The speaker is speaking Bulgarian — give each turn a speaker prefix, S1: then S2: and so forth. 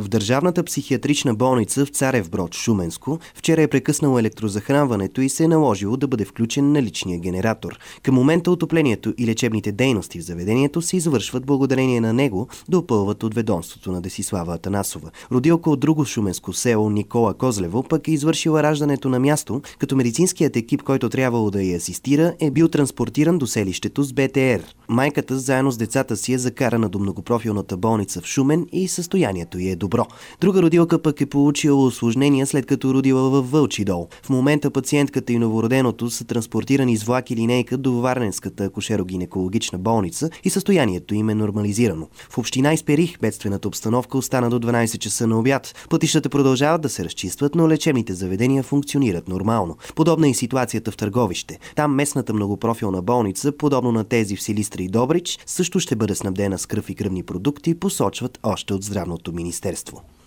S1: В държавната психиатрична болница в Царев Брод, Шуменско, вчера е прекъснало електрозахранването и се е наложило да бъде включен наличния генератор. Към момента отоплението и лечебните дейности в заведението се извършват благодарение на него, допълват от ведомството на Десислава Атанасова. Родилка от друго шуменско село Никола Козлево пък е извършила раждането на място, като медицинският екип, който трябвало да я асистира, е бил транспортиран до селището с БТР. Майката заедно с децата си е закарана до многопрофилната болница в Шумен и състоянието й е добро. Друга родилка пък е получила усложнения, след като родила във Вълчи дол. В момента пациентката и новороденото са транспортирани с влак и линейка до Варненската акушеро-гинекологична болница и състоянието им е нормализирано. В община Исперих бедствената обстановка остана до 12 часа на обяд. Пътищата продължават да се разчистват, но лечебните заведения функционират нормално. Подобна е и ситуацията в Търговище. Там местната многопрофилна болница, подобно на тези в Силистра и Добрич, също ще бъде снабдена с кръв и кръвни продукти, посочват още от Здравното министерство.